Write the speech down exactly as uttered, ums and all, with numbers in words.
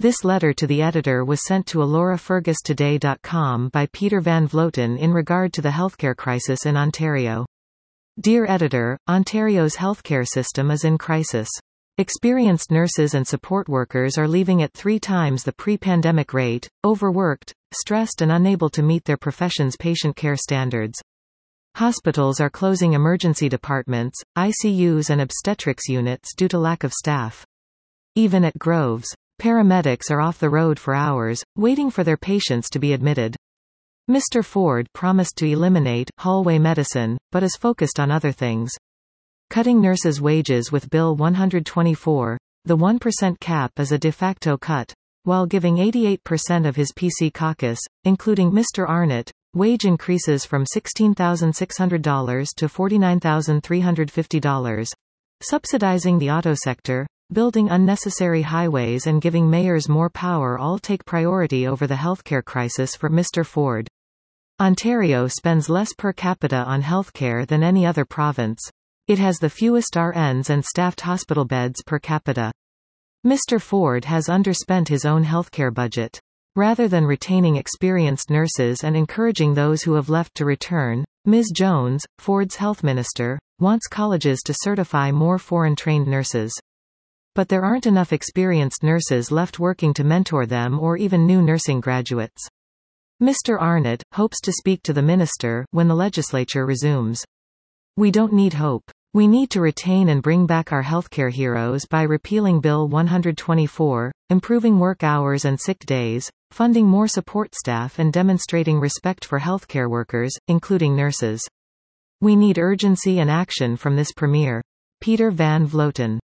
This letter to the editor was sent to alora fergus today dot com by Peter Van Vloten in regard to the healthcare crisis in Ontario. Dear Editor, Ontario's healthcare system is in crisis. Experienced nurses and support workers are leaving at three times the pre-pandemic rate, overworked, stressed and unable to meet their profession's patient care standards. Hospitals are closing emergency departments, I C Us and obstetrics units due to lack of staff. Even at Groves, paramedics are off the road for hours, waiting for their patients to be admitted. Mister Ford promised to eliminate hallway medicine, but is focused on other things. Cutting nurses' wages with Bill one twenty-four, the one percent cap is a de facto cut, while giving eighty-eight percent of his P C caucus, including Mister Arnott, wage increases from sixteen thousand six hundred dollars to forty-nine thousand three hundred fifty dollars. Subsidizing the auto sector, building unnecessary highways and giving mayors more power all take priority over the healthcare crisis for Mister Ford. Ontario spends less per capita on healthcare than any other province. It has the fewest R Ns and staffed hospital beds per capita. Mister Ford has underspent his own healthcare budget. Rather than retaining experienced nurses and encouraging those who have left to return, Miz Jones, Ford's health minister, wants colleges to certify more foreign-trained nurses. But there aren't enough experienced nurses left working to mentor them or even new nursing graduates. Mister Arnott hopes to speak to the minister when the legislature resumes. We don't need hope. We need to retain and bring back our healthcare heroes by repealing Bill one twenty-four, improving work hours and sick days, funding more support staff and demonstrating respect for healthcare workers, including nurses. We need urgency and action from this Premier. Peter Van Vloten.